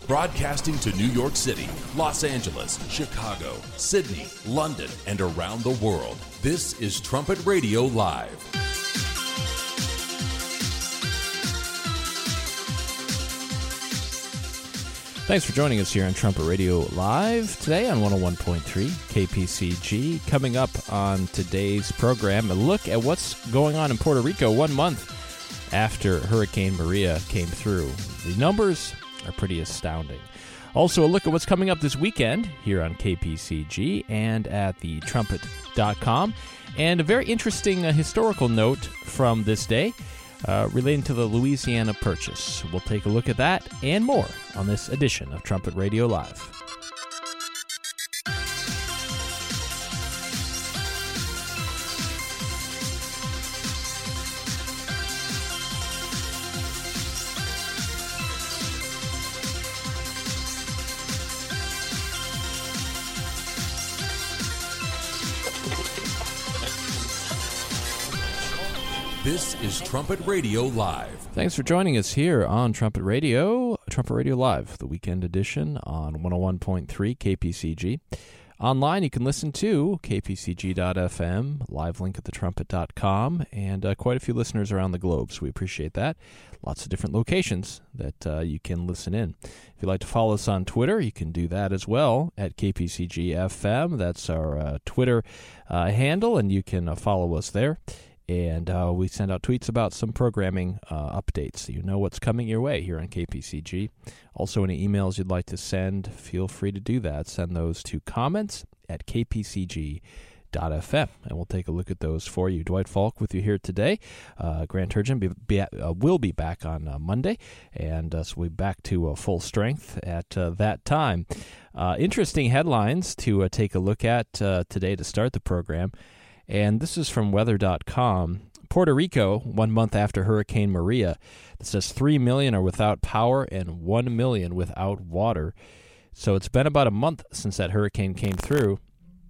Broadcasting to New York City, Los Angeles, Chicago, Sydney, London, and around the world. This is Trumpet Radio Live. Thanks for joining us here on Trumpet Radio Live today on 101.3 KPCG. Coming up on today's program, a look at what's going on in Puerto Rico 1 month after Hurricane Maria came through. The numbers are pretty astounding. Also, a look at what's coming up this weekend here on KPCG and at the trumpet.com. And a very interesting historical note from this day relating to the Louisiana Purchase. We'll take a look at that and more on this edition of Trumpet Radio Live. This is Trumpet Radio Live. Thanks for joining us here on Trumpet Radio Live, the weekend edition on 101.3 KPCG. Online, you can listen to kpcg.fm, live link at thetrumpet.com, and quite a few listeners around the globe, so we appreciate that. Lots of different locations that you can listen in. If you'd like to follow us on Twitter, you can do that as well at KPCG.FM. That's our Twitter handle, and you can follow us there. And we send out tweets about some programming updates, so you know what's coming your way here on KPCG. Also, any emails you'd like to send, feel free to do that. Send those to comments at kpcg.fm, and we'll take a look at those for you. Dwight Falk with you here today. Grant Turgeon will be back on Monday, and so we'll be back to full strength at that time. Interesting headlines to take a look at today to start the program. And this is from weather.com. Puerto Rico, 1 month after Hurricane Maria. It says 3 million are without power and 1 million without water. So it's been about a month since that hurricane came through.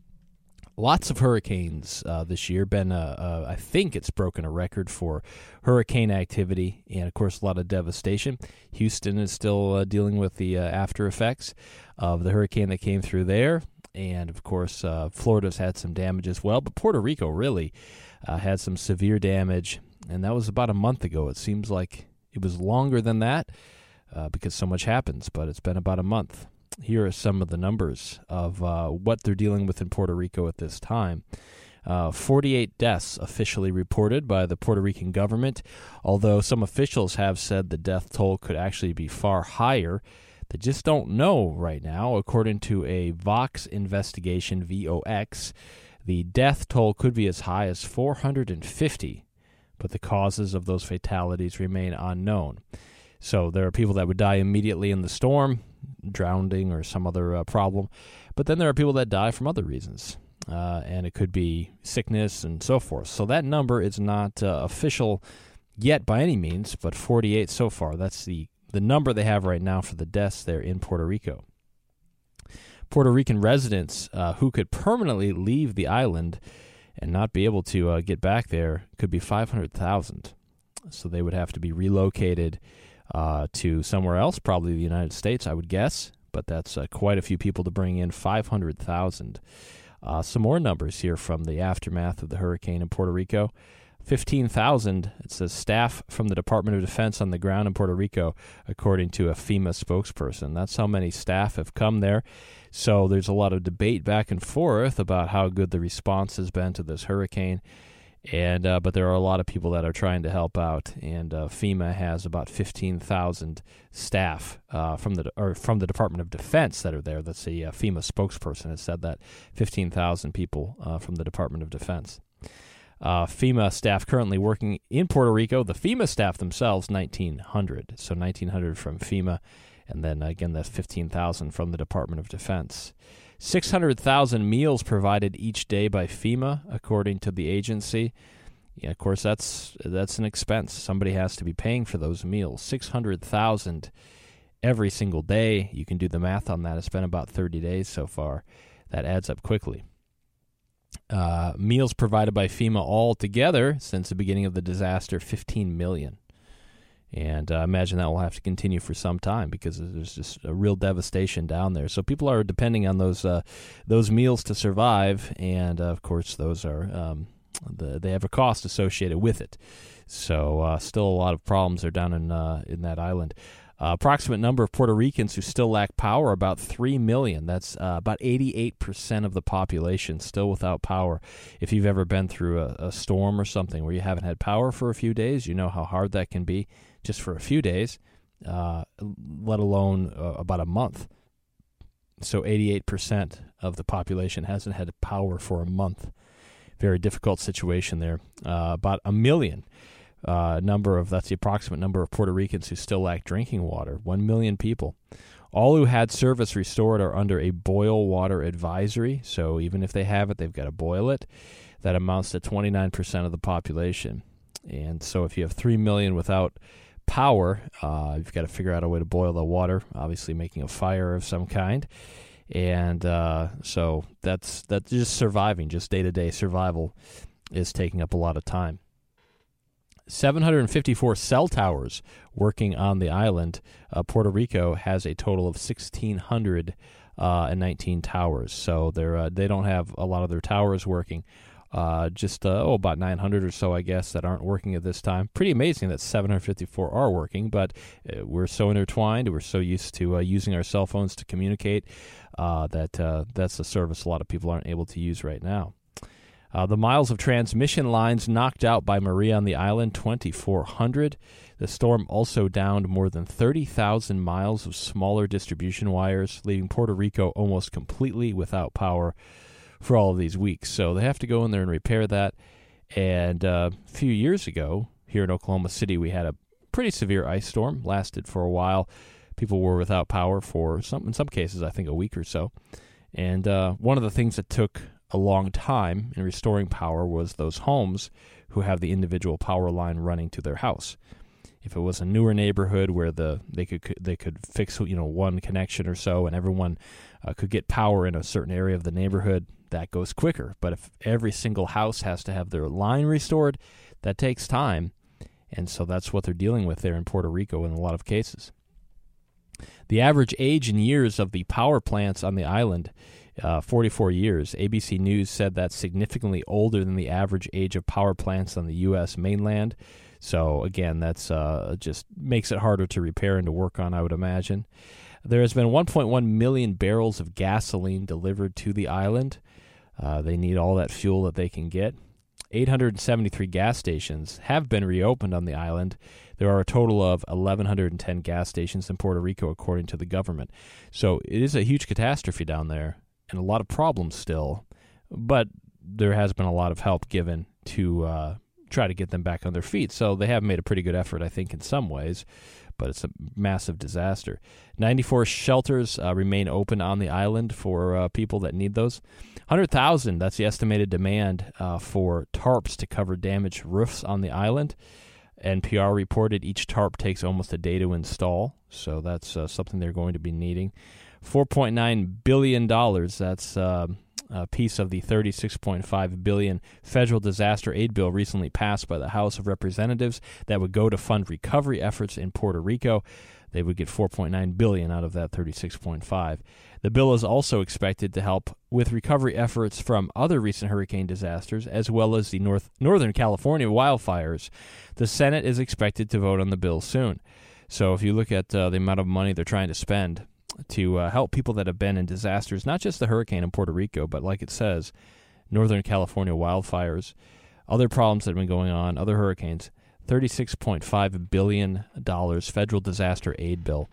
Lots of hurricanes this year. I think it's broken a record for hurricane activity and, of course, a lot of devastation. Houston is still dealing with the after effects of the hurricane that came through there. And, of course, Florida's had some damage as well. But Puerto Rico really had some severe damage, and that was about a month ago. It seems like it was longer than that because so much happens, but it's been about a month. Here are some of the numbers of what they're dealing with in Puerto Rico at this time. 48 deaths officially reported by the Puerto Rican government, although some officials have said the death toll could actually be far higher. They just don't know right now. According to a Vox investigation, VOX, the death toll could be as high as 450, but the causes of those fatalities remain unknown. So there are people that would die immediately in the storm, drowning or some other problem, but then there are people that die from other reasons, and it could be sickness and so forth. So that number is not official yet by any means, but 48 so far. That's the number they have right now for the deaths there in Puerto Rico. Puerto Rican residents who could permanently leave the island and not be able to get back there could be 500,000. So they would have to be relocated to somewhere else, probably the United States, I would guess. But that's quite a few people to bring in, 500,000. Some more numbers here from the aftermath of the hurricane in Puerto Rico. 15,000, it says, staff from the Department of Defense on the ground in Puerto Rico, according to a FEMA spokesperson. That's how many staff have come there. So there's a lot of debate back and forth about how good the response has been to this hurricane. And but there are a lot of people that are trying to help out, and FEMA has about 15,000 staff from the Department of Defense that are there. That's a FEMA spokesperson has said that, 15,000 people from the Department of Defense. FEMA staff currently working in Puerto Rico. The FEMA staff themselves, 1,900. So 1,900 from FEMA, and then again that's 15,000 from the Department of Defense. 600,000 meals provided each day by FEMA, according to the agency. Yeah, of course, that's an expense. Somebody has to be paying for those meals. 600,000 every single day. You can do the math on that. It's been about 30 days so far. That adds up quickly. Meals provided by FEMA altogether since the beginning of the disaster, 15 million. And I imagine that will have to continue for some time because there's just a real devastation down there. So people are depending on those meals to survive, and of course those are they have a cost associated with it. So still a lot of problems are down in that island. Approximate number of Puerto Ricans who still lack power, about 3 million. That's about 88% of the population still without power. If you've ever been through a storm or something where you haven't had power for a few days, you know how hard that can be just for a few days, let alone about a month. So 88% of the population hasn't had power for a month. Very difficult situation there. About 1 million. That's the approximate number of Puerto Ricans who still lack drinking water. 1 million people. All who had service restored are under a boil water advisory, so even if they have it, they've got to boil it. That amounts to 29% of the population. And so if you have 3 million without power, you've got to figure out a way to boil the water, obviously making a fire of some kind. And so that's just surviving, just day-to-day survival is taking up a lot of time. 754 cell towers working on the island. Puerto Rico has a total of 1,619 towers. So they don't have a lot of their towers working. About 900 or so, I guess, that aren't working at this time. Pretty amazing that 754 are working, but we're so intertwined. We're so used to using our cell phones to communicate that's a service a lot of people aren't able to use right now. The miles of transmission lines knocked out by Maria on the island, 2,400. The storm also downed more than 30,000 miles of smaller distribution wires, leaving Puerto Rico almost completely without power for all of these weeks. So they have to go in there and repair that. And a few years ago, here in Oklahoma City, we had a pretty severe ice storm, lasted for a while. People were without power for in some cases, I think a week or so. And one of the things that took a long time in restoring power was those homes who have the individual power line running to their house. If it was a newer neighborhood where they could fix one connection or so, and everyone could get power in a certain area of the neighborhood, that goes quicker. But if every single house has to have their line restored, that takes time, and so that's what they're dealing with there in Puerto Rico in a lot of cases. The average age in years of the power plants on the island, 44 years. ABC News said that's significantly older than the average age of power plants on the U.S. mainland. So, again, that's just makes it harder to repair and to work on, I would imagine. There has been 1.1 million barrels of gasoline delivered to the island. They need all that fuel that they can get. 873 gas stations have been reopened on the island. There are a total of 1,110 gas stations in Puerto Rico, according to the government. So it is a huge catastrophe down there and a lot of problems still, but there has been a lot of help given to try to get them back on their feet. So they have made a pretty good effort, I think, in some ways, but it's a massive disaster. 94 shelters remain open on the island for people that need those. 100,000, that's the estimated demand for tarps to cover damaged roofs on the island. NPR reported each tarp takes almost a day to install, so that's something they're going to be needing. $4.9 billion, that's a piece of the $36.5 billion federal disaster aid bill recently passed by the House of Representatives that would go to fund recovery efforts in Puerto Rico. They would get $4.9 billion out of that $36.5. The bill is also expected to help with recovery efforts from other recent hurricane disasters, as well as the Northern California wildfires. The Senate is expected to vote on the bill soon. So if you look at the amount of money they're trying to spend to help people that have been in disasters, not just the hurricane in Puerto Rico, but like it says, Northern California wildfires, other problems that have been going on, other hurricanes, $36.5 billion federal disaster aid bill.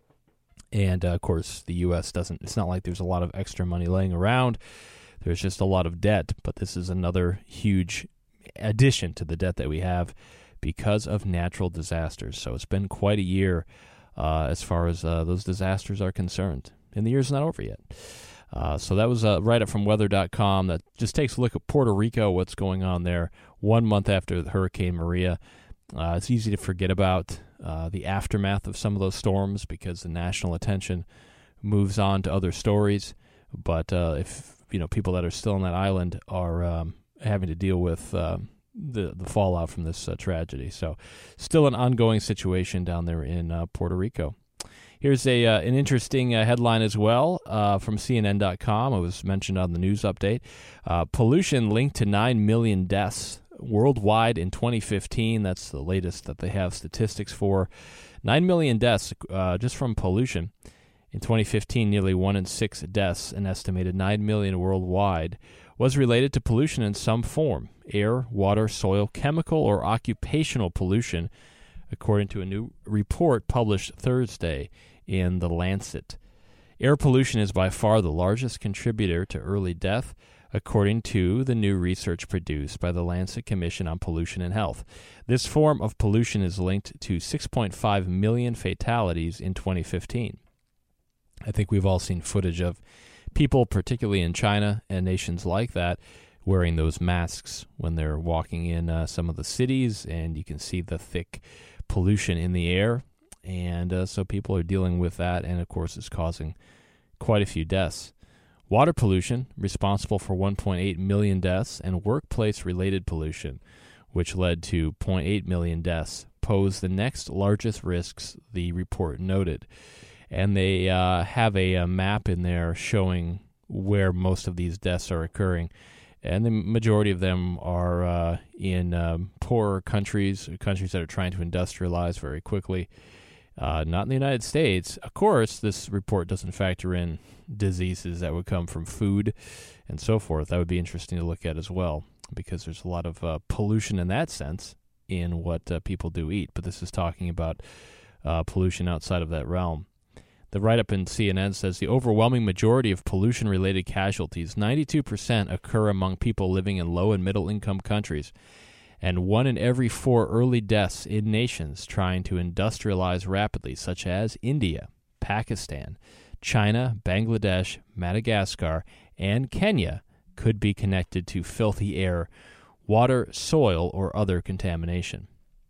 And, of course, the U.S. doesn't, it's not like there's a lot of extra money laying around. There's just a lot of debt, but this is another huge addition to the debt that we have because of natural disasters. So it's been quite a year as far as those disasters are concerned. And the year's not over yet. So that was a write-up from weather.com that just takes a look at Puerto Rico, what's going on there 1 month after the Hurricane Maria. It's easy to forget about the aftermath of some of those storms because the national attention moves on to other stories. But if people that are still on that island are having to deal with the fallout from this tragedy. So still an ongoing situation down there in Puerto Rico. Here's an interesting headline as well from CNN.com. It was mentioned on the news update. Pollution linked to 9 million deaths worldwide in 2015. That's the latest that they have statistics for. 9 million deaths just from pollution. In 2015, nearly 1 in 6 deaths, an estimated 9 million worldwide, was related to pollution in some form: air, water, soil, chemical, or occupational pollution, according to a new report published Thursday in The Lancet. Air pollution is by far the largest contributor to early death, according to the new research produced by the Lancet Commission on Pollution and Health. This form of pollution is linked to 6.5 million fatalities in 2015. I think we've all seen footage of people, particularly in China and nations like that, wearing those masks when they're walking in some of the cities, and you can see the thick pollution in the air. And so people are dealing with that, and of course it's causing quite a few deaths. Water pollution, responsible for 1.8 million deaths, and workplace-related pollution, which led to 0.8 million deaths, pose the next largest risks, the report noted. And they have a map in there showing where most of these deaths are occurring. And the majority of them are in poorer countries that are trying to industrialize very quickly. Not in the United States. Of course, this report doesn't factor in diseases that would come from food and so forth. That would be interesting to look at as well, because there's a lot of pollution in that sense in what people do eat. But this is talking about pollution outside of that realm. The write-up in CNN says the overwhelming majority of pollution-related casualties, 92%, occur among people living in low- and middle-income countries, and 1 in every 4 early deaths in nations trying to industrialize rapidly, such as India, Pakistan, China, Bangladesh, Madagascar, and Kenya, could be connected to filthy air, water, soil, or other contamination.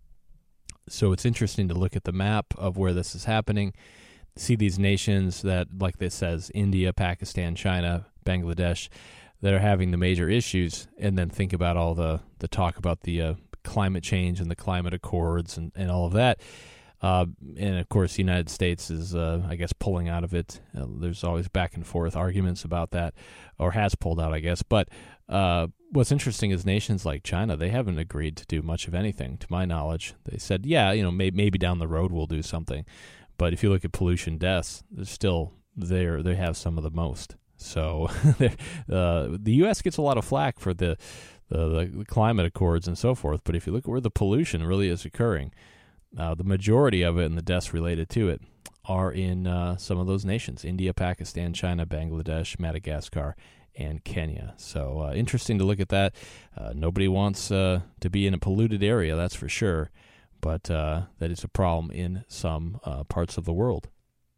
So it's interesting to look at the map of where this is happening, see these nations that, like this says, India, Pakistan, China, Bangladesh, that are having the major issues, and then think about all the talk about the climate change and the climate accords and all of that. And, of course, the United States is, I guess, pulling out of it. There's always back and forth arguments about that, or has pulled out, I guess. But what's interesting is nations like China, they haven't agreed to do much of anything, to my knowledge. They said, yeah, maybe down the road we'll do something. But if you look at pollution deaths, they're still there. They have some of the most. So the U.S. gets a lot of flack for the climate accords and so forth. But if you look at where the pollution really is occurring, the majority of it and the deaths related to it are in some of those nations: India, Pakistan, China, Bangladesh, Madagascar, and Kenya. So interesting to look at that. Nobody wants to be in a polluted area, that's for sure. But that is a problem in some parts of the world.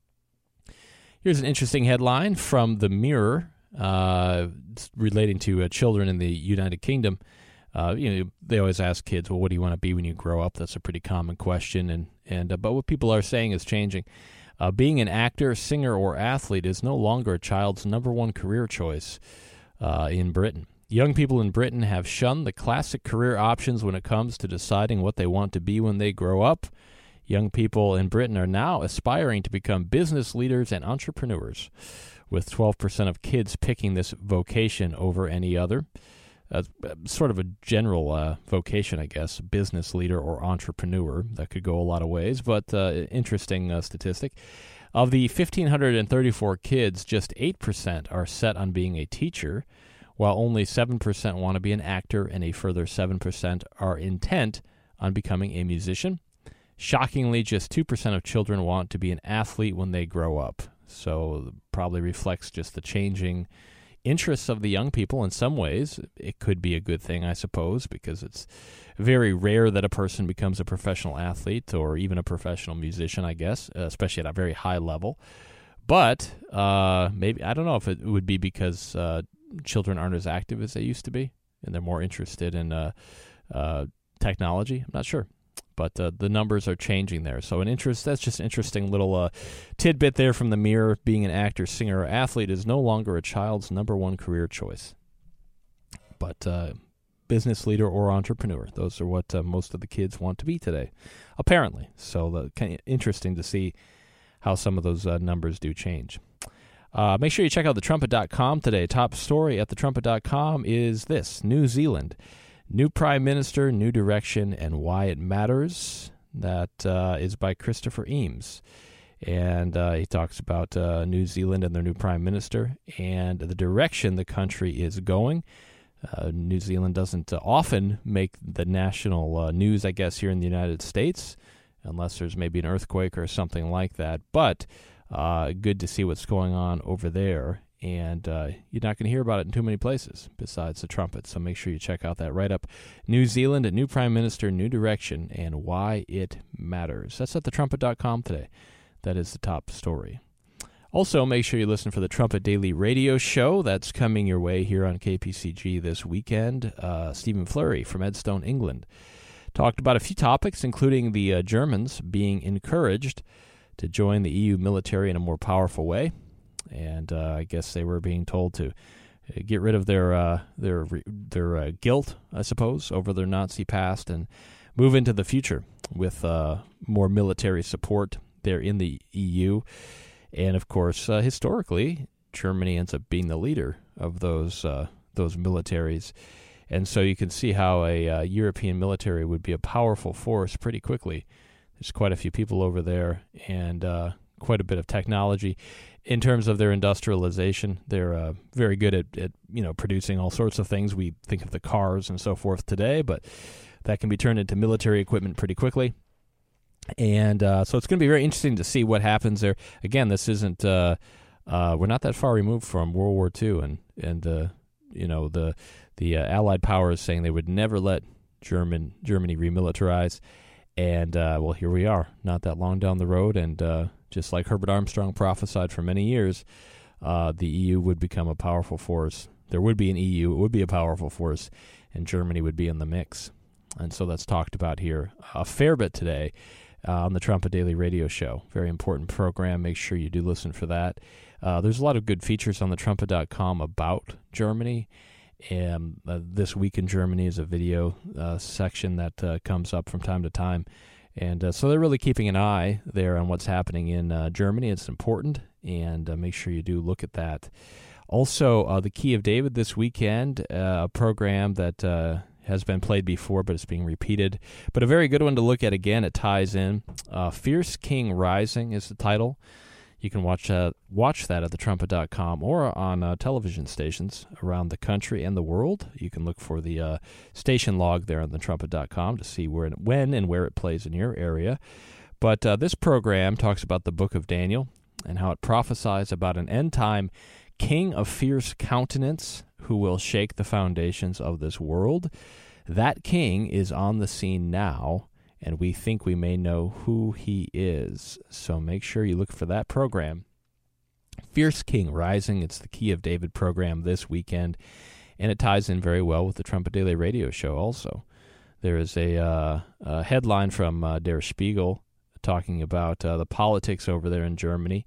Here's an interesting headline from The Mirror relating to children in the United Kingdom. They always ask kids, well, what do you want to be when you grow up? That's a pretty common question. But what people are saying is changing. Being an actor, singer, or athlete is no longer a child's number one career choice in Britain. Young people in Britain have shunned the classic career options when it comes to deciding what they want to be when they grow up. Young people in Britain are now aspiring to become business leaders and entrepreneurs, with 12% of kids picking this vocation over any other. Sort of a general vocation, I guess, business leader or entrepreneur. That could go a lot of ways, but interesting statistic. Of the 1,534 kids, just 8% are set on being a teacher, while only 7% want to be an actor, and a further 7% are intent on becoming a musician. Shockingly, just 2% of children want to be an athlete when they grow up. So probably reflects just the changing interests of the young people in some ways. It could be a good thing, I suppose, because it's very rare that a person becomes a professional athlete or even a professional musician, I guess, especially at a very high level. But maybe, I don't know if it would be because children aren't as active as they used to be, and they're more interested in technology. I'm not sure. But the numbers are changing there. So that's just an interesting little tidbit there from The Mirror. Being an actor, singer, or athlete is no longer a child's number one career choice. But business leader or entrepreneur. Those are what most of the kids want to be today, apparently. So kind of interesting to see how some of those numbers do change. Make sure you check out thetrumpet.com today. Top story at thetrumpet.com is this: New Zealand, new prime minister, new direction, and why it matters. That is by Christopher Eames. And he talks about New Zealand and their new prime minister and the direction the country is going. New Zealand doesn't often make the national news, I guess, here in the United States, unless there's maybe an earthquake or something like that. But good to see what's going on over there. And you're not going to hear about it in too many places besides the Trumpet. So make sure you check out that write-up. New Zealand, a new prime minister, new direction, and why it matters. That's at thetrumpet.com today. That is the top story. Also, make sure you listen for the Trumpet Daily Radio Show. That's coming your way here on KPCG this weekend. Stephen Fleury from Edstone, England, talked about a few topics, including the Germans being encouraged to join the EU military in a more powerful way. And I guess they were being told to get rid of their guilt, I suppose, over their Nazi past and move into the future with more military support there in the EU. And, of course, historically, Germany ends up being the leader of those militaries. And so you can see how a European military would be a powerful force pretty quickly. There's quite a few people over there and quite a bit of technology. In terms of their industrialization, they're very good at producing all sorts of things. We think of the cars and so forth today, but that can be turned into military equipment pretty quickly. And so it's going to be very interesting to see what happens there. Again, this isn't we're not that far removed from World War II, and the Allied powers saying they would never let Germany remilitarize. And well, here we are, not that long down the road, and just like Herbert Armstrong prophesied for many years, the EU would become a powerful force. There would be an EU, it would be a powerful force, and Germany would be in the mix. And so that's talked about here a fair bit today on the Trumpet Daily Radio Show. Very important program. Make sure you do listen for that. There's a lot of good features on thetrumpet.com about Germany. And This Week in Germany is a video section that comes up from time to time. And so they're really keeping an eye there on what's happening in Germany. It's important, and make sure you do look at that. Also, The Key of David this weekend, a program that has been played before, but it's being repeated. But a very good one to look at again. It ties in. Fierce King Rising is the title. You can watch that at thetrumpet.com or on television stations around the country and the world. You can look for the station log there on thetrumpet.com to see when and where it plays in your area. But this program talks about the book of Daniel and how it prophesies about an end-time king of fierce countenance who will shake the foundations of this world. That king is on the scene now, and we think we may know who he is. So make sure you look for that program. Fierce King Rising, it's the Key of David program this weekend, and it ties in very well with the Trumpet Daily Radio Show also. There is a headline from Der Spiegel talking about the politics over there in Germany.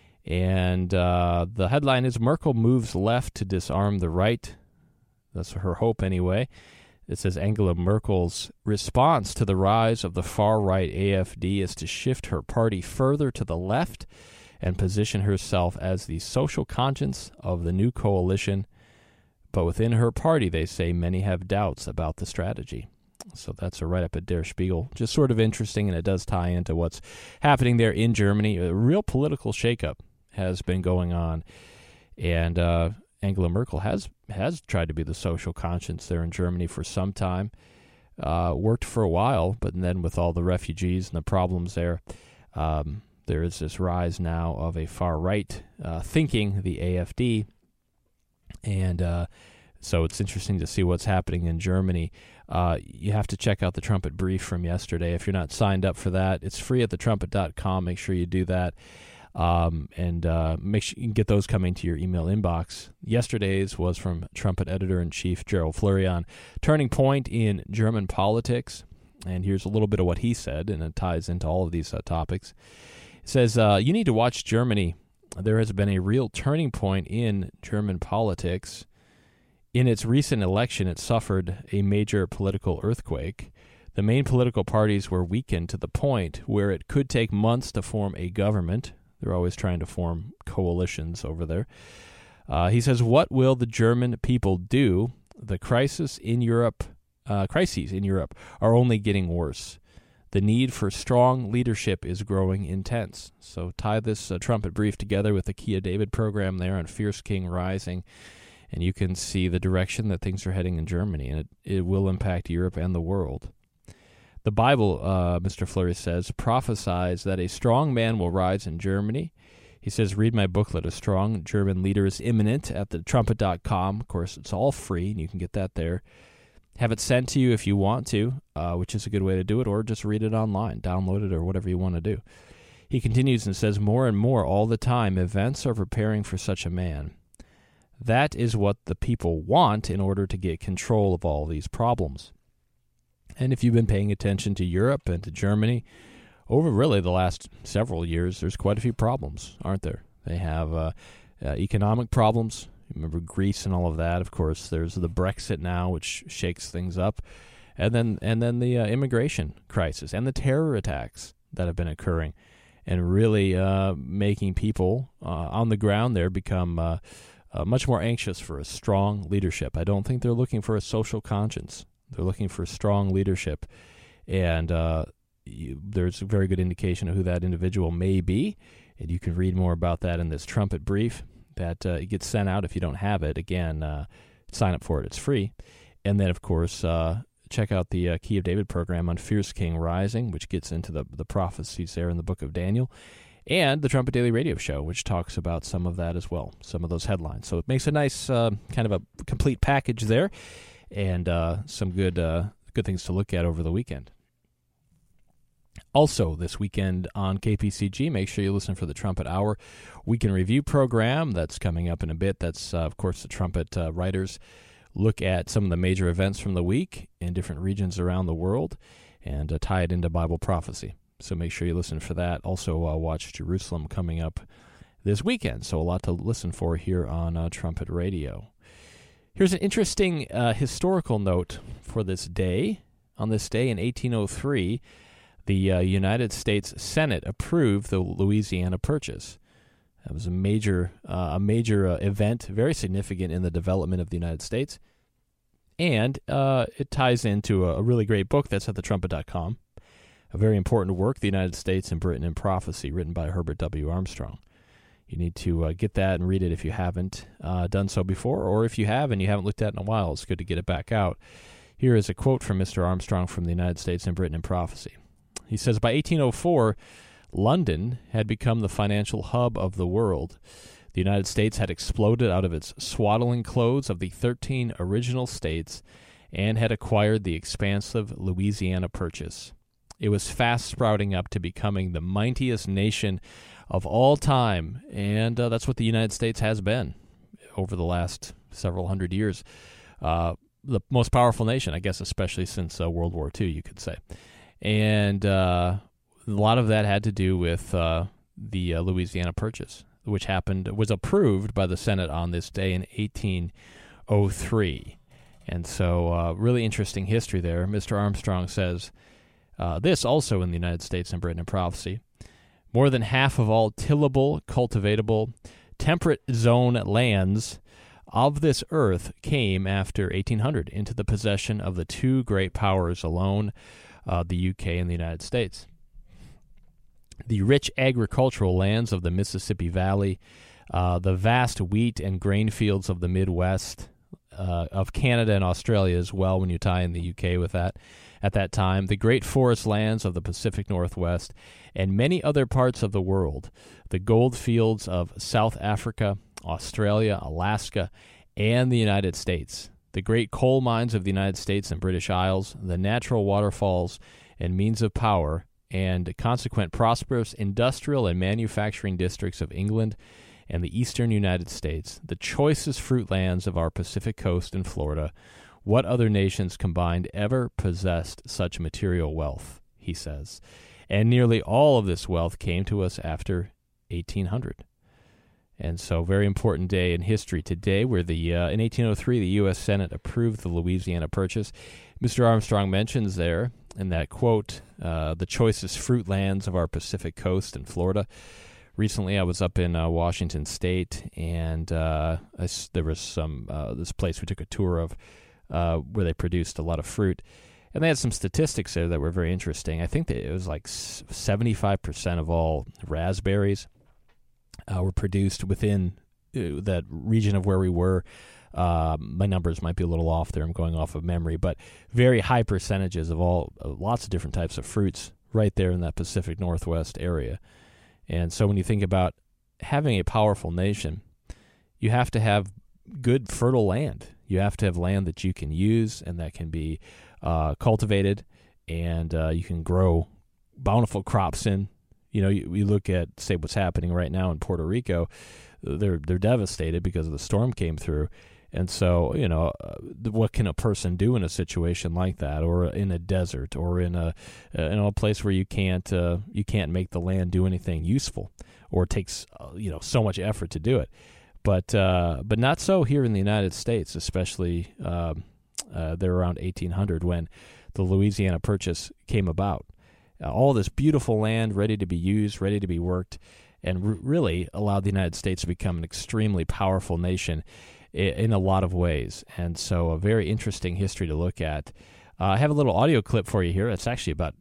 And the headline is, Merkel moves left to disarm the right. That's her hope anyway. It says Angela Merkel's response to the rise of the far-right AfD is to shift her party further to the left and position herself as the social conscience of the new coalition. But within her party, they say many have doubts about the strategy. So that's a write-up at Der Spiegel. Just sort of interesting, and it does tie into what's happening there in Germany. A real political shakeup has been going on, and Angela Merkel has tried to be the social conscience there in Germany for some time. Worked for a while, but then with all the refugees and the problems there, there is this rise now of a far-right thinking, the AfD, and so it's interesting to see what's happening in Germany. You have to check out the Trumpet Brief from yesterday. If you're not signed up for that, it's free at thetrumpet.com. Make sure you do that. And make sure you can get those coming to your email inbox. Yesterday's was from Trumpet Editor-in-Chief Gerald Fleury on Turning Point in German Politics. And here's a little bit of what he said, and it ties into all of these topics. It says, you need to watch Germany. There has been a real turning point in German politics. In its recent election, it suffered a major political earthquake. The main political parties were weakened to the point where it could take months to form a government. They're always trying to form coalitions over there. He says, what will the German people do? The crises in Europe are only getting worse. The need for strong leadership is growing intense. So tie this trumpet brief together with the Key of David program there on Fierce King Rising, and you can see the direction that things are heading in Germany, and it will impact Europe and the world. The Bible, Mr. Fleury says, prophesies that a strong man will rise in Germany. He says, read my booklet, A Strong German Leader is Imminent, at thetrumpet.com. Of course, it's all free, and you can get that there. Have it sent to you if you want to, which is a good way to do it, or just read it online, download it, or whatever you want to do. He continues and says, more and more all the time, events are preparing for such a man. That is what the people want in order to get control of all these problems. And if you've been paying attention to Europe and to Germany, over really the last several years, there's quite a few problems, aren't there? They have economic problems. Remember Greece and all of that. Of course, there's the Brexit now, which shakes things up. And then the immigration crisis and the terror attacks that have been occurring and really making people on the ground there become much more anxious for a strong leadership. I don't think they're looking for a social conscience. They're looking for strong leadership, and there's a very good indication of who that individual may be, and you can read more about that in this trumpet brief that it gets sent out if you don't have it. Again, sign up for it. It's free. And then, of course, check out the Key of David program on Fierce King Rising, which gets into the prophecies there in the book of Daniel, and the Trumpet Daily Radio Show, which talks about some of that as well, some of those headlines. So it makes a nice kind of a complete package there, and some good things to look at over the weekend. Also, this weekend on KPCG, make sure you listen for the Trumpet Hour Weekend Review program. That's coming up in a bit. That's, of course, the Trumpet writers look at some of the major events from the week in different regions around the world and tie it into Bible prophecy. So make sure you listen for that. Also, watch Jerusalem coming up this weekend. So a lot to listen for here on Trumpet Radio. Here's an interesting historical note for this day. On this day in 1803, the United States Senate approved the Louisiana Purchase. That was a major event, very significant in the development of the United States. And it ties into a really great book that's at thetrumpet.com, a very important work, The United States and Britain in Prophecy, written by Herbert W. Armstrong. You need to get that and read it if you haven't done so before, or if you have and you haven't looked at it in a while, it's good to get it back out. Here is a quote from Mr. Armstrong from The United States and Britain in Prophecy. He says, by 1804, London had become the financial hub of the world. The United States had exploded out of its swaddling clothes of the 13 original states and had acquired the expansive Louisiana Purchase. It was fast sprouting up to becoming the mightiest nation of all time, and that's what the United States has been over the last several hundred years. The most powerful nation, I guess, especially since World War II, you could say. And a lot of that had to do with the Louisiana Purchase, which was approved by the Senate on this day in 1803. And so really interesting history there. Mr. Armstrong says, this also in the United States and Britain in Prophecy, more than half of all tillable, cultivatable, temperate zone lands of this earth came after 1800 into the possession of the two great powers alone, the UK and the United States. The rich agricultural lands of the Mississippi Valley, the vast wheat and grain fields of the Midwest, of Canada and Australia as well, when you tie in the UK with that, at that time, the great forest lands of the Pacific Northwest, and many other parts of the world, the gold fields of South Africa, Australia, Alaska, and the United States, the great coal mines of the United States and British Isles, the natural waterfalls and means of power, and consequent prosperous industrial and manufacturing districts of England and the eastern United States, the choicest fruit lands of our Pacific coast and Florida. What other nations combined ever possessed such material wealth, he says. And nearly all of this wealth came to us after 1800. And so, very important day in history today, where in 1803, the U.S. Senate approved the Louisiana Purchase. Mr. Armstrong mentions there in that quote, the choicest fruit lands of our Pacific coast in Florida. Recently, I was up in Washington State, and there was this place we took a tour of where they produced a lot of fruit. And they had some statistics there that were very interesting. I think that it was like 75% of all raspberries were produced within that region of where we were. My numbers might be a little off there. I'm going off of memory, but very high percentages of lots of different types of fruits right there in that Pacific Northwest area. And so when you think about having a powerful nation, you have to have good, fertile land. You have to have land that you can use and that can be cultivated, and you can grow bountiful crops in. You know, you look at, say, what's happening right now in Puerto Rico. They're devastated because the storm came through. And so, you know, what can a person do in a situation like that, or in a desert, or in a place where you can't make the land do anything useful, or it takes so much effort to do it. But not so here in the United States, especially there around 1800 when the Louisiana Purchase came about. All this beautiful land ready to be used, ready to be worked, and really allowed the United States to become an extremely powerful nation in a lot of ways. And so a very interesting history to look at. I have a little audio clip for you here. It's actually about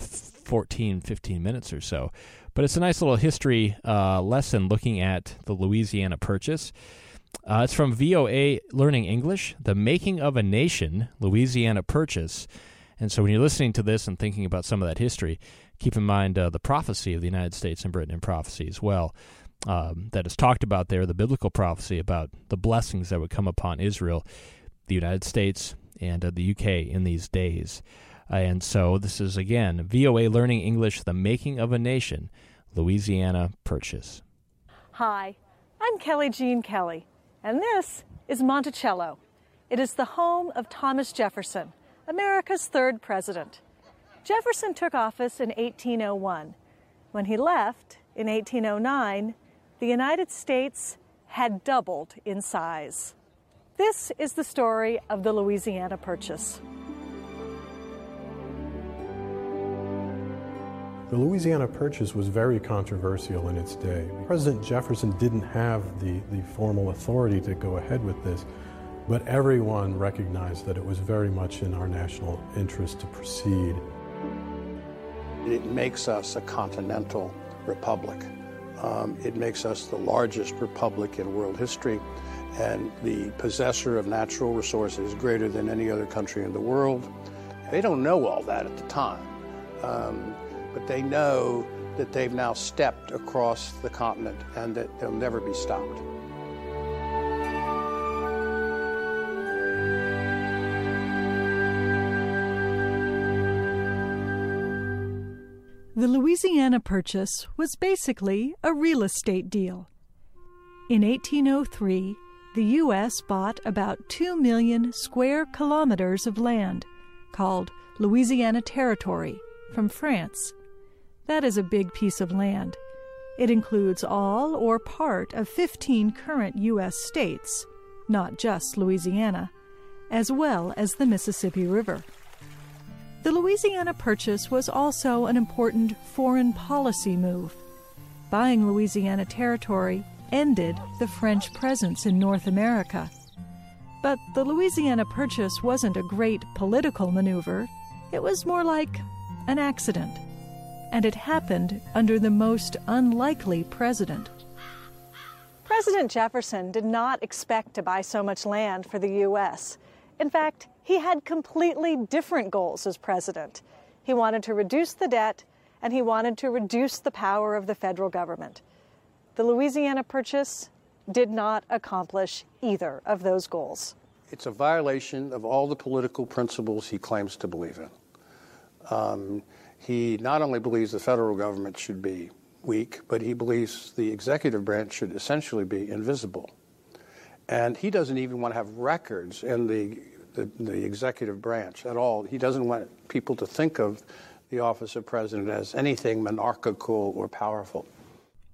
15 minutes or so. But it's a nice little history lesson looking at the Louisiana Purchase. It's from VOA Learning English, The Making of a Nation, Louisiana Purchase. And so when you're listening to this and thinking about some of that history, keep in mind the prophecy of the United States and Britain in prophecy as well. That is talked about there, the biblical prophecy about the blessings that would come upon Israel, the United States, and the UK in these days. And so this is, again, VOA Learning English, The Making of a Nation, Louisiana Purchase. Hi, I'm Kelly Jean Kelly, and this is Monticello. It is the home of Thomas Jefferson, America's third president. Jefferson took office in 1801. When he left in 1809, the United States had doubled in size. This is the story of the Louisiana Purchase. The Louisiana Purchase was very controversial in its day. President Jefferson didn't have the formal authority to go ahead with this, but everyone recognized that it was very much in our national interest to proceed. It makes us a continental republic. It makes us the largest republic in world history and the possessor of natural resources greater than any other country in the world. They don't know all that at the time, but they know that they've now stepped across the continent and that they'll never be stopped. The Louisiana Purchase was basically a real estate deal. In 1803, the U.S. bought about 2 million square kilometers of land, called Louisiana Territory, from France. That is a big piece of land. It includes all or part of 15 current U.S. states, not just Louisiana, as well as the Mississippi River. The Louisiana Purchase was also an important foreign policy move. Buying Louisiana Territory ended the French presence in North America. But the Louisiana Purchase wasn't a great political maneuver. It was more like an accident. And it happened under the most unlikely president. President Jefferson did not expect to buy so much land for the U.S. In fact, he had completely different goals as president. He wanted to reduce the debt, and he wanted to reduce the power of the federal government. The Louisiana Purchase did not accomplish either of those goals. It's a violation of all the political principles he claims to believe in. He not only believes the federal government should be weak, but he believes the executive branch should essentially be invisible. And he doesn't even want to have records in the executive branch at all. He doesn't want people to think of the office of president as anything monarchical or powerful.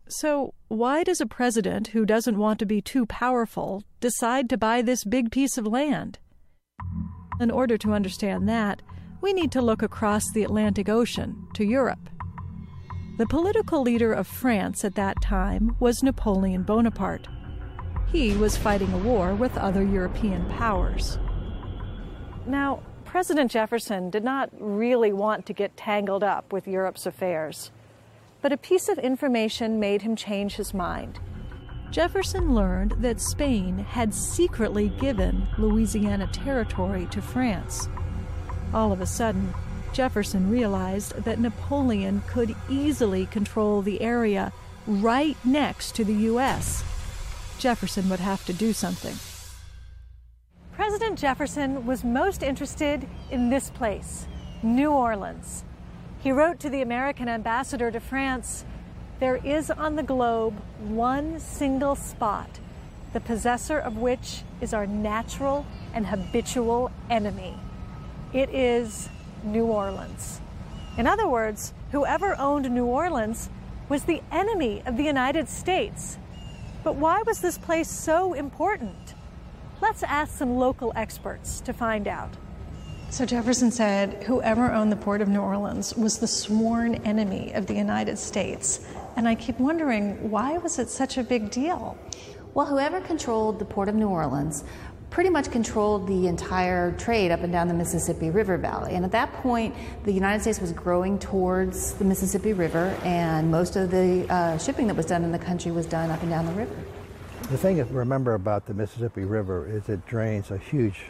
So why does a president who doesn't want to be too powerful decide to buy this big piece of land? In order to understand that, we need to look across the Atlantic Ocean to Europe. The political leader of France at that time was Napoleon Bonaparte. He was fighting a war with other European powers. Now, President Jefferson did not really want to get tangled up with Europe's affairs, but a piece of information made him change his mind. Jefferson learned that Spain had secretly given Louisiana Territory to France. All of a sudden, Jefferson realized that Napoleon could easily control the area right next to the U.S. Jefferson would have to do something. President Jefferson was most interested in this place, New Orleans. He wrote to the American ambassador to France, "There is on the globe one single spot, the possessor of which is our natural and habitual enemy. It is New Orleans." In other words, whoever owned New Orleans was the enemy of the United States. But why was this place so important? Let's ask some local experts to find out. So Jefferson said whoever owned the port of New Orleans was the sworn enemy of the United States. And I keep wondering, why was it such a big deal? Well, whoever controlled the port of New Orleans pretty much controlled the entire trade up and down the Mississippi River Valley. And at that point, the United States was growing towards the Mississippi River, and most of the shipping that was done in the country was done up and down the river. The thing to remember about the Mississippi River is it drains a huge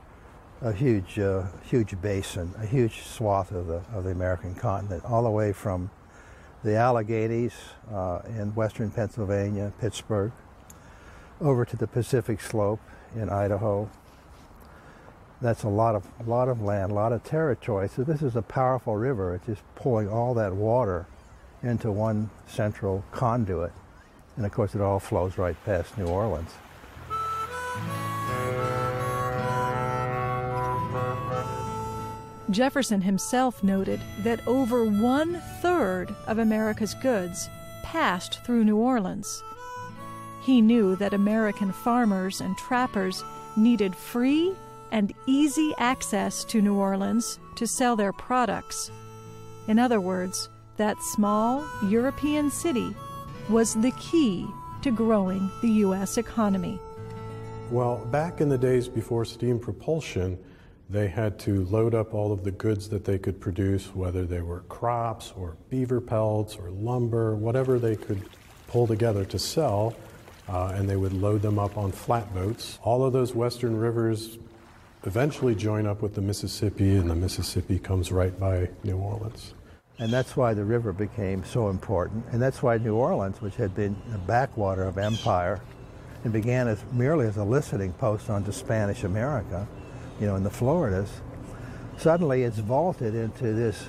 basin, a huge swath of the American continent, all the way from the Alleghenies in western Pennsylvania, Pittsburgh, over to the Pacific Slope in Idaho. That's a lot of land, a lot of territory. So this is a powerful river. It's just pulling all that water into one central conduit. And of course it all flows right past New Orleans. Jefferson himself noted that over 1/3 of America's goods passed through New Orleans. He knew that American farmers and trappers needed free and easy access to New Orleans to sell their products. In other words, that small European city was the key to growing the U.S. economy. Well, back in the days before steam propulsion, they had to load up all of the goods that they could produce, whether they were crops or beaver pelts or lumber, whatever they could pull together to sell, and they would load them up on flatboats. All of those western rivers eventually join up with the Mississippi, and the Mississippi comes right by New Orleans. And that's why the river became so important, and that's why New Orleans, which had been a backwater of empire, and began merely as a listening post onto Spanish America, in the Floridas, suddenly it's vaulted into this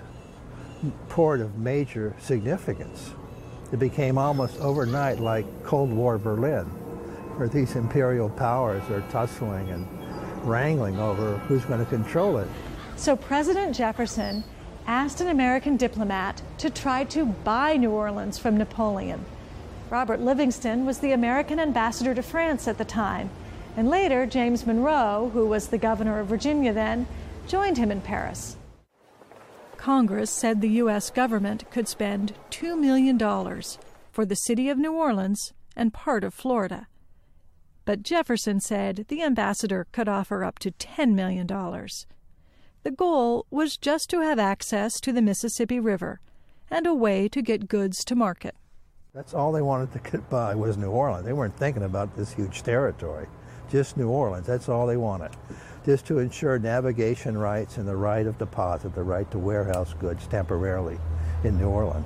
port of major significance. It became almost overnight like Cold War Berlin, where these imperial powers are tussling and wrangling over who's going to control it. So President Jefferson asked an American diplomat to try to buy New Orleans from Napoleon. Robert Livingston was the American ambassador to France at the time, and later James Monroe, who was the governor of Virginia then, joined him in Paris. Congress said the U.S. government could spend $2 million for the city of New Orleans and part of Florida. But Jefferson said the ambassador could offer up to $10 million. The goal was just to have access to the Mississippi River and a way to get goods to market. That's all they wanted to get by was New Orleans. They weren't thinking about this huge territory. Just New Orleans, that's all they wanted. Just to ensure navigation rights and the right of deposit, the right to warehouse goods temporarily in New Orleans.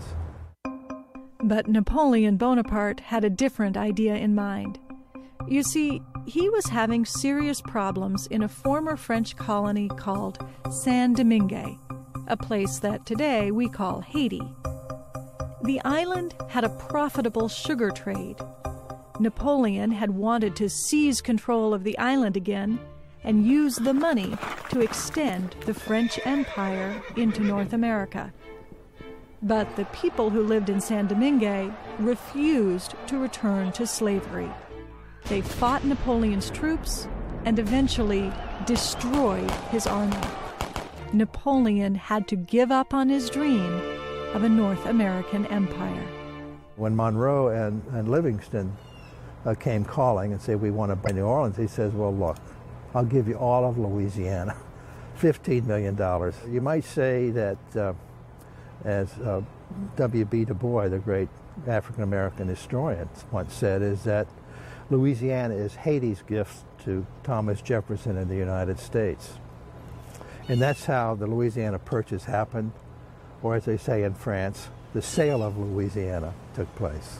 But Napoleon Bonaparte had a different idea in mind. You see, he was having serious problems in a former French colony called Saint-Domingue, a place that today we call Haiti. The island had a profitable sugar trade. Napoleon had wanted to seize control of the island again and use the money to extend the French Empire into North America. But the people who lived in San Domingue refused to return to slavery. They fought Napoleon's troops and eventually destroyed his army. Napoleon had to give up on his dream of a North American empire. When Monroe and Livingston came calling and said, we want to buy New Orleans, he says, well, look, I'll give you all of Louisiana, $15 million. You might say that, as W.B. Du Bois, the great African-American historian, once said, is that Louisiana is Haiti's gift to Thomas Jefferson and the United States. And that's how the Louisiana Purchase happened, or as they say in France, the sale of Louisiana took place.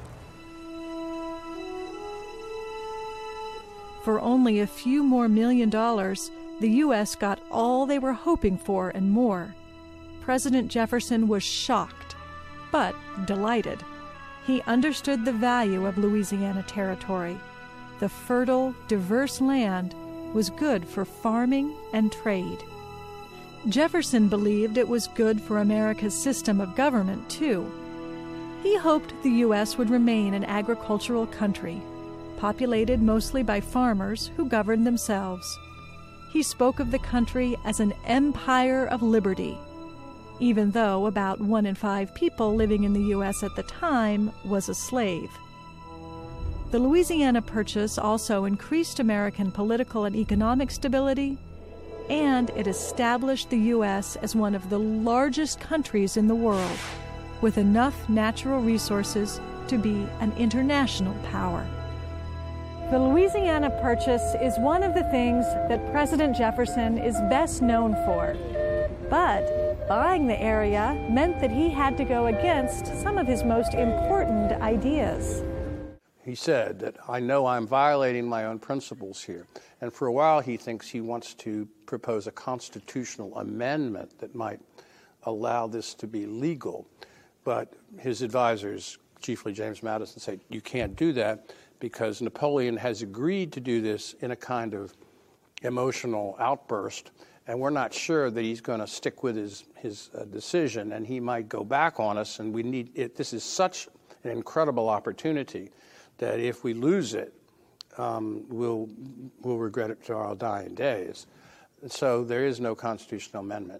For only a few more $1 million, the U.S. got all they were hoping for and more. President Jefferson was shocked, but delighted. He understood the value of Louisiana Territory. The fertile, diverse land was good for farming and trade. Jefferson believed it was good for America's system of government, too. He hoped the U.S. would remain an agricultural country, populated mostly by farmers who governed themselves. He spoke of the country as an empire of liberty, even though about 1 in 5 people living in the U.S. at the time was a slave. The Louisiana Purchase also increased American political and economic stability, and it established the U.S. as one of the largest countries in the world, with enough natural resources to be an international power. The Louisiana Purchase is one of the things that President Jefferson is best known for. But buying the area meant that he had to go against some of his most important ideas. He said that, I know I'm violating my own principles here. And for a while he thinks he wants to propose a constitutional amendment that might allow this to be legal. But his advisors, chiefly James Madison, say you can't do that because Napoleon has agreed to do this in a kind of emotional outburst, and we're not sure that he's going to stick with his decision, and he might go back on us, and we need it. This is such an incredible opportunity that if we lose it, we'll regret it to our dying days. So there is no constitutional amendment.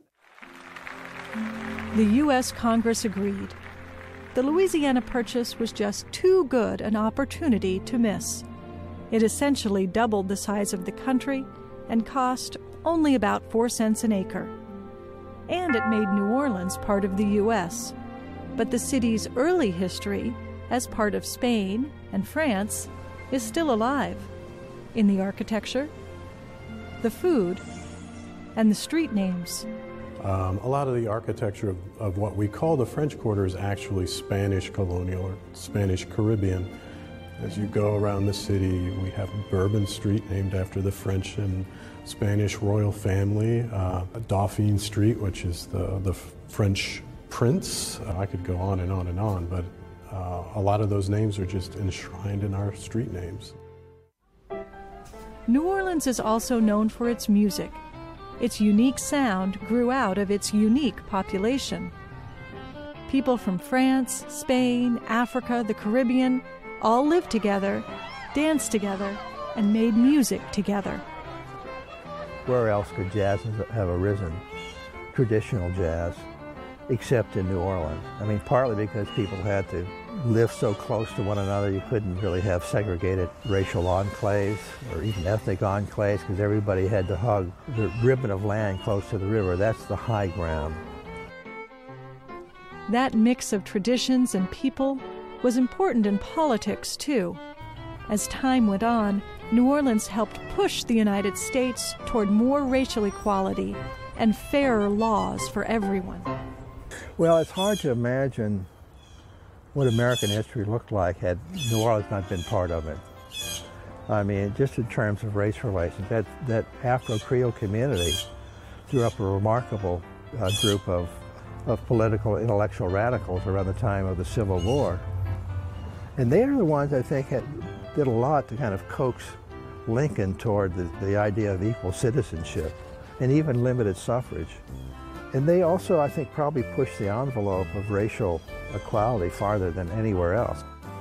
The U.S. Congress agreed. The Louisiana Purchase was just too good an opportunity to miss. It essentially doubled the size of the country and cost only about 4 cents an acre. And it made New Orleans part of the U.S. But the city's early history, as part of Spain and France, is still alive in the architecture, the food, and the street names. A lot of the architecture of what we call the French Quarter is actually Spanish colonial or Spanish Caribbean. As you go around the city, we have Bourbon Street, named after the French and Spanish royal family, Dauphine Street, which is the French prince. I could go on and on and on, but a lot of those names are just enshrined in our street names. New Orleans is also known for its music. Its unique sound grew out of its unique population. People from France, Spain, Africa, the Caribbean all lived together, danced together, and made music together. Where else could jazz have arisen, traditional jazz, except in New Orleans? I mean, partly because people had to live so close to one another, you couldn't really have segregated racial enclaves or even ethnic enclaves because everybody had to hug the ribbon of land close to the river. That's the high ground. That mix of traditions and people was important in politics, too. As time went on, New Orleans helped push the United States toward more racial equality and fairer laws for everyone. Well, it's hard to imagine what American history looked like had New Orleans not been part of it. I mean, just in terms of race relations, that Afro-Creole community threw up a remarkable group of political intellectual radicals around the time of the Civil War. And they are the ones, I think, did a lot to kind of coax Lincoln toward the idea of equal citizenship and even limited suffrage. And they also, I think, probably pushed the envelope of racial equality farther than anywhere else.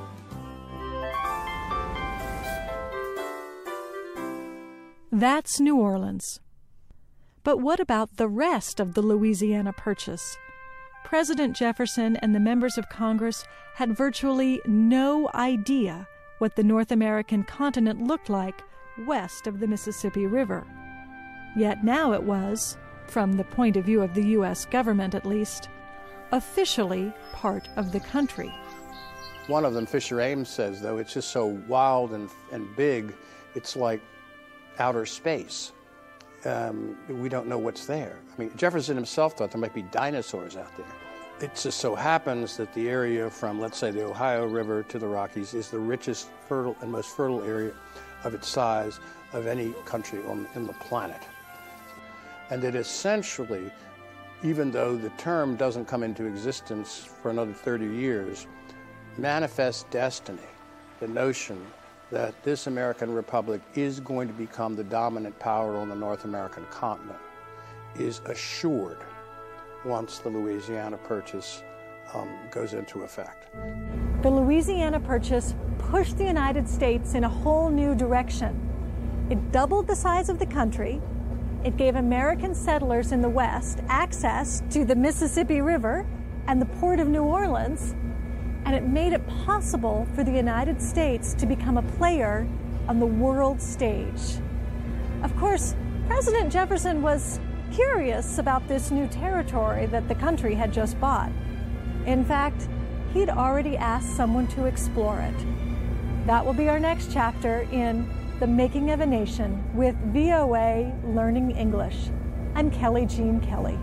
That's New Orleans. But what about the rest of the Louisiana Purchase? President Jefferson and the members of Congress had virtually no idea what the North American continent looked like west of the Mississippi River. Yet now it was, from the point of view of the U.S. government at least, officially part of the country. One of them, Fisher Ames, says, though, it's just so wild and big, it's like outer space. We don't know what's there. I mean, Jefferson himself thought there might be dinosaurs out there. It just so happens that the area from, let's say, the Ohio River to the Rockies is the richest, fertile, and most fertile area of its size of any country in the planet. And that essentially, even though the term doesn't come into existence for another 30 years, manifest destiny, the notion that this American Republic is going to become the dominant power on the North American continent, is assured once the Louisiana Purchase goes into effect. The Louisiana Purchase pushed the United States in a whole new direction. It doubled the size of the country. It gave American settlers in the West access to the Mississippi River and the port of New Orleans, and it made it possible for the United States to become a player on the world stage. Of course, President Jefferson was curious about this new territory that the country had just bought. In fact, he'd already asked someone to explore it. That will be our next chapter in The Making of a Nation with VOA Learning English. I'm Kelly Jean Kelly.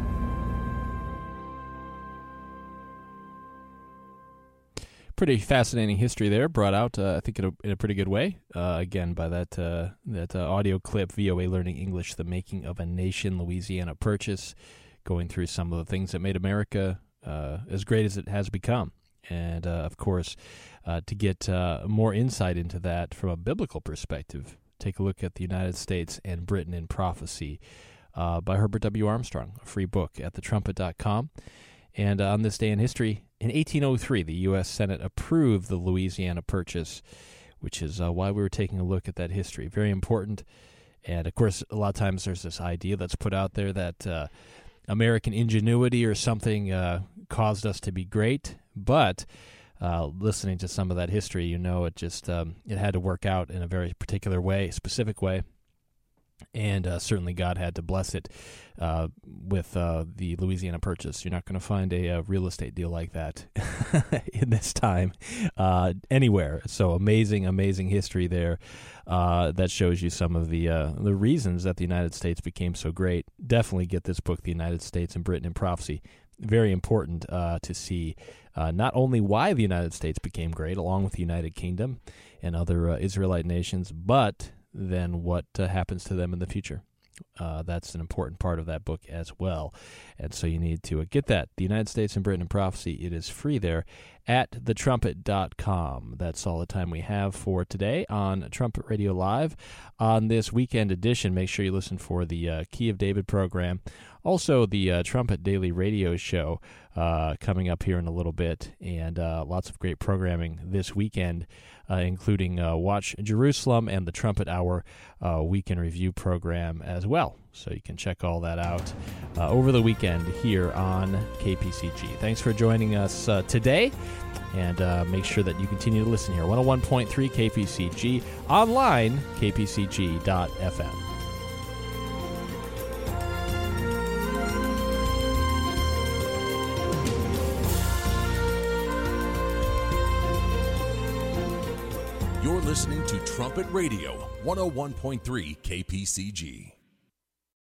Pretty fascinating history there, brought out, I think, in a pretty good way. Again, by that audio clip, VOA Learning English, The Making of a Nation, Louisiana Purchase, going through some of the things that made America as great as it has become. And, of course, to get more insight into that from a biblical perspective, take a look at The United States and Britain in Prophecy by Herbert W. Armstrong, a free book at thetrumpet.com. And on this day in history, in 1803, the U.S. Senate approved the Louisiana Purchase, which is why we were taking a look at that history. Very important. And, of course, a lot of times there's this idea that's put out there that American ingenuity or something caused us to be great. But listening to some of that history, you know, it just it had to work out in a very particular way, specific way. And certainly God had to bless it with the Louisiana Purchase. You're not going to find a real estate deal like that in this time anywhere. So amazing, amazing history there that shows you some of the reasons that the United States became so great. Definitely get this book, The United States and Britain in Prophecy. Very important to see not only why the United States became great, along with the United Kingdom and other Israelite nations, but then what happens to them in the future. That's an important part of that book as well. And so you need to get that. The United States and Britain in Prophecy. It is free there at thetrumpet.com. That's all the time we have for today on Trumpet Radio Live. On this weekend edition, make sure you listen for the Key of David program. Also, the Trumpet Daily Radio Show coming up here in a little bit. And lots of great programming this weekend, including Watch Jerusalem and the Trumpet Hour Weekend Review program as well. So you can check all that out over the weekend here on KPCG. Thanks for joining us today, and make sure that you continue to listen here. 101.3 KPCG, online, kpcg.fm. You're listening to Trumpet Radio, 101.3 KPCG.